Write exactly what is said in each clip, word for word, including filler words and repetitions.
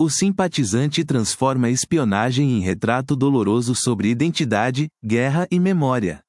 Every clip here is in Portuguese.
O simpatizante transforma a espionagem em retrato doloroso sobre identidade, guerra e memória.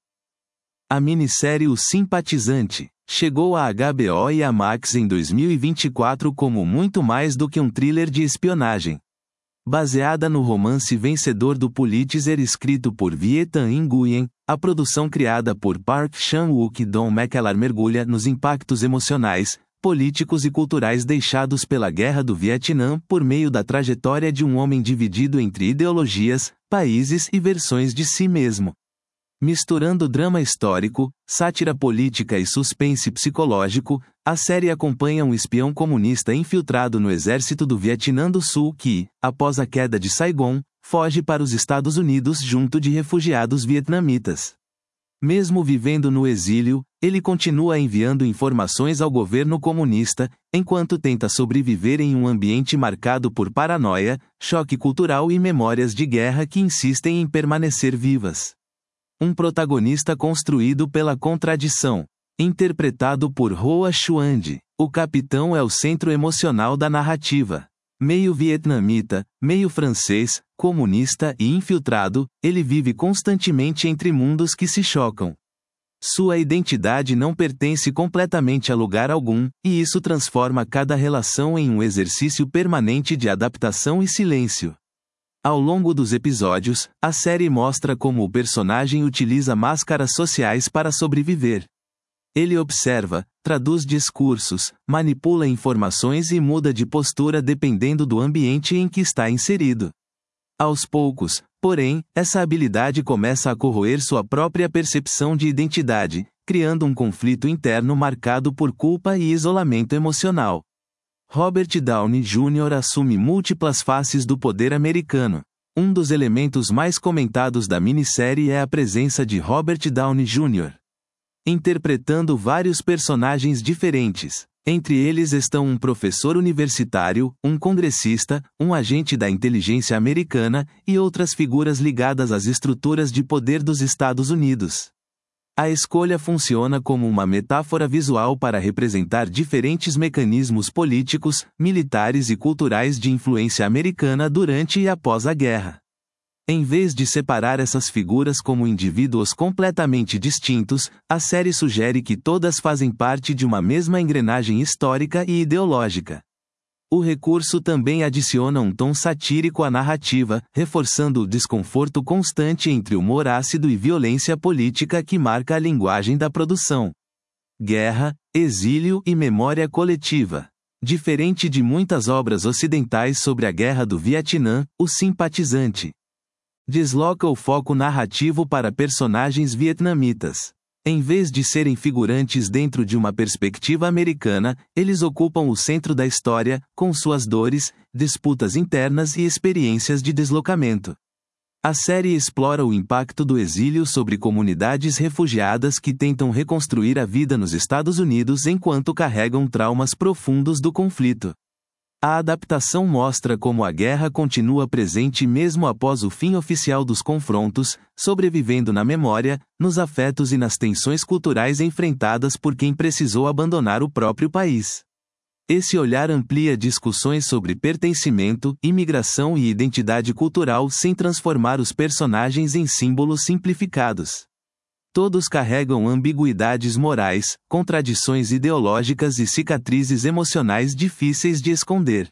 A minissérie O Simpatizante chegou à H B O e à Max em dois mil e vinte e quatro como muito mais do que um thriller de espionagem. Baseada no romance vencedor do Pulitzer escrito por Viet Thanh Nguyen, a produção criada por Park Chan-wook e Don McKellar mergulha nos impactos emocionais, políticos e culturais deixados pela Guerra do Vietnã por meio da trajetória de um homem dividido entre ideologias, países e versões de si mesmo. Misturando drama histórico, sátira política e suspense psicológico, a série acompanha um espião comunista infiltrado no exército do Vietnã do Sul que, após a queda de Saigon, foge para os Estados Unidos junto de refugiados vietnamitas. Mesmo vivendo no exílio, ele continua enviando informações ao governo comunista, enquanto tenta sobreviver em um ambiente marcado por paranoia, choque cultural e memórias de guerra que insistem em permanecer vivas. Um protagonista construído pela contradição. Interpretado por Hoa Xuand, o capitão é o centro emocional da narrativa. Meio vietnamita, meio francês, comunista e infiltrado, ele vive constantemente entre mundos que se chocam. Sua identidade não pertence completamente a lugar algum, e isso transforma cada relação em um exercício permanente de adaptação e silêncio. Ao longo dos episódios, a série mostra como o personagem utiliza máscaras sociais para sobreviver. Ele observa, traduz discursos, manipula informações e muda de postura dependendo do ambiente em que está inserido. Aos poucos, porém, essa habilidade começa a corroer sua própria percepção de identidade, criando um conflito interno marcado por culpa e isolamento emocional. Robert Downey Júnior assume múltiplas faces do poder americano. Um dos elementos mais comentados da minissérie é a presença de Robert Downey Júnior interpretando vários personagens diferentes. Entre eles estão um professor universitário, um congressista, um agente da inteligência americana e outras figuras ligadas às estruturas de poder dos Estados Unidos. A escolha funciona como uma metáfora visual para representar diferentes mecanismos políticos, militares e culturais de influência americana durante e após a guerra. Em vez de separar essas figuras como indivíduos completamente distintos, a série sugere que todas fazem parte de uma mesma engrenagem histórica e ideológica. O recurso também adiciona um tom satírico à narrativa, reforçando o desconforto constante entre humor ácido e violência política que marca a linguagem da produção. Guerra, exílio e memória coletiva. Diferente de muitas obras ocidentais sobre a Guerra do Vietnã, O Simpatizante desloca o foco narrativo para personagens vietnamitas. Em vez de serem figurantes dentro de uma perspectiva americana, eles ocupam o centro da história, com suas dores, disputas internas e experiências de deslocamento. A série explora o impacto do exílio sobre comunidades refugiadas que tentam reconstruir a vida nos Estados Unidos enquanto carregam traumas profundos do conflito. A adaptação mostra como a guerra continua presente mesmo após o fim oficial dos confrontos, sobrevivendo na memória, nos afetos e nas tensões culturais enfrentadas por quem precisou abandonar o próprio país. Esse olhar amplia discussões sobre pertencimento, imigração e identidade cultural sem transformar os personagens em símbolos simplificados. Todos carregam ambiguidades morais, contradições ideológicas e cicatrizes emocionais difíceis de esconder.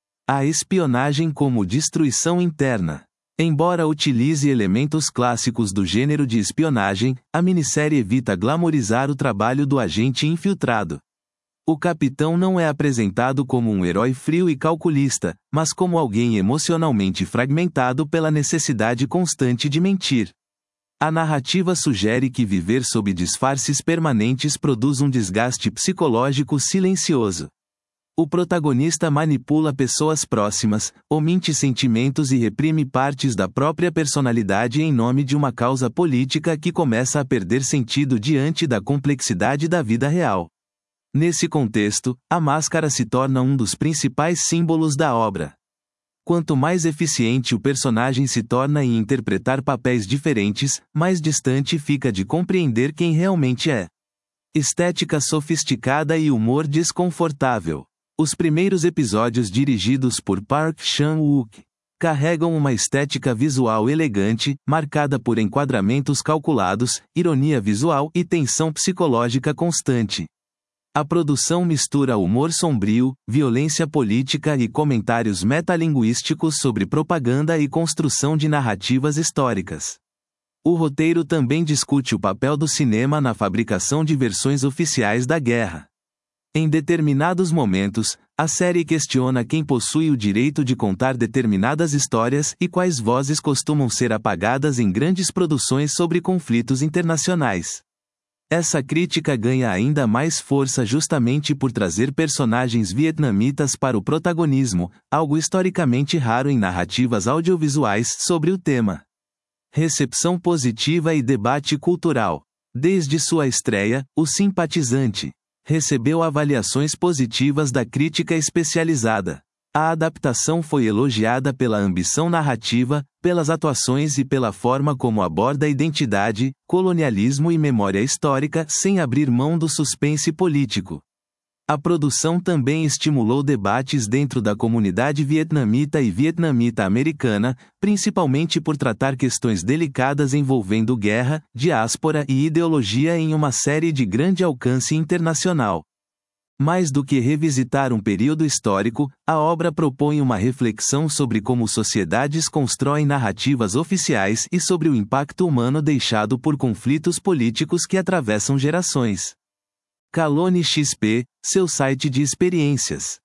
A espionagem como destruição interna. Embora utilize elementos clássicos do gênero de espionagem, a minissérie evita glamorizar o trabalho do agente infiltrado. O capitão não é apresentado como um herói frio e calculista, mas como alguém emocionalmente fragmentado pela necessidade constante de mentir. A narrativa sugere que viver sob disfarces permanentes produz um desgaste psicológico silencioso. O protagonista manipula pessoas próximas, omite sentimentos e reprime partes da própria personalidade em nome de uma causa política que começa a perder sentido diante da complexidade da vida real. Nesse contexto, a máscara se torna um dos principais símbolos da obra. Quanto mais eficiente o personagem se torna em interpretar papéis diferentes, mais distante fica de compreender quem realmente é. Estética sofisticada e humor desconfortável. Os primeiros episódios, dirigidos por Park Chan-wook, carregam uma estética visual elegante, marcada por enquadramentos calculados, ironia visual e tensão psicológica constante. A produção mistura humor sombrio, violência política e comentários metalinguísticos sobre propaganda e construção de narrativas históricas. O roteiro também discute o papel do cinema na fabricação de versões oficiais da guerra. Em determinados momentos, a série questiona quem possui o direito de contar determinadas histórias e quais vozes costumam ser apagadas em grandes produções sobre conflitos internacionais. Essa crítica ganha ainda mais força justamente por trazer personagens vietnamitas para o protagonismo, algo historicamente raro em narrativas audiovisuais sobre o tema. Recepção positiva e debate cultural. Desde sua estreia, O Simpatizante recebeu avaliações positivas da crítica especializada. A adaptação foi elogiada pela ambição narrativa, pelas atuações e pela forma como aborda identidade, colonialismo e memória histórica sem abrir mão do suspense político. A produção também estimulou debates dentro da comunidade vietnamita e vietnamita-americana, principalmente por tratar questões delicadas envolvendo guerra, diáspora e ideologia em uma série de grande alcance internacional. Mais do que revisitar um período histórico, a obra propõe uma reflexão sobre como sociedades constroem narrativas oficiais e sobre o impacto humano deixado por conflitos políticos que atravessam gerações. Kalone X P, seu site de experiências.